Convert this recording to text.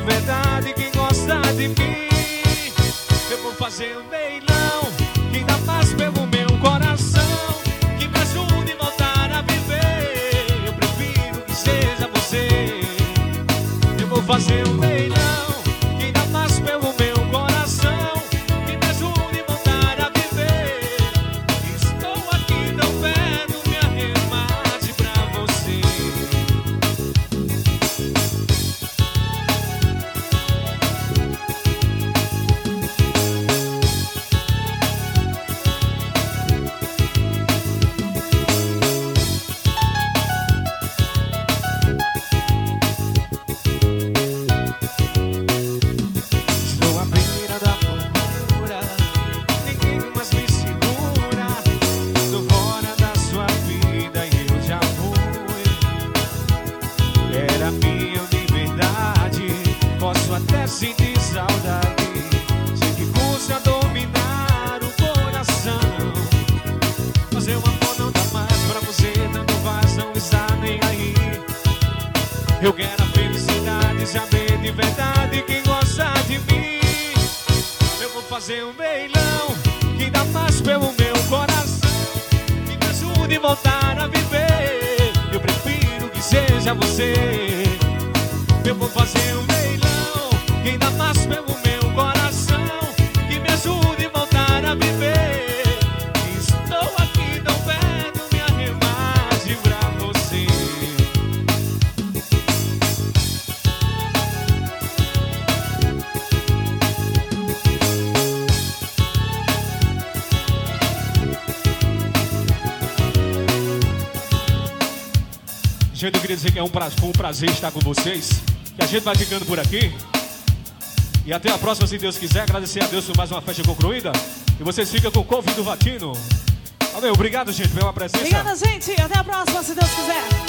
verdade quem gosta de mim. Eu vou fazer um leilão, quem dá paz pelo meu coração, que me ajude a voltar a viver. Eu prefiro que seja você. Eu vou fazer um leilão, quem dá paz pelo meu coração, que me ajude a voltar a viver. Estou aqui tão perto, me arremate pra você. Estou à beira da loucura, ninguém mais me segura. Tô fora da sua vida e eu já fui. Era minha de verdade, posso até sentir saudade. Sei que custa dominar o coração, mas o amor não dá mais pra você, tanto faz, não está nem aí. Eu quero a felicidade, saber de verdade quem gosta de mim. Eu vou fazer um leilão, que dá paz pelo meu coração, que me ajude a voltar a viver. Eu prefiro que seja você. Eu vou fazer um leilão, quem dá paz pelo meu coração, que me ajude a voltar a viver. Estou aqui tão perto, me arremate pra você. Gente, eu queria dizer que foi um prazer estar com vocês. Que a gente vai ficando por aqui. E até a próxima, se Deus quiser. Agradecer a Deus por mais uma festa concluída. E vocês ficam com o Couve do Vatino. Valeu, obrigado, gente, pela presença. Obrigada, gente. Até a próxima, se Deus quiser.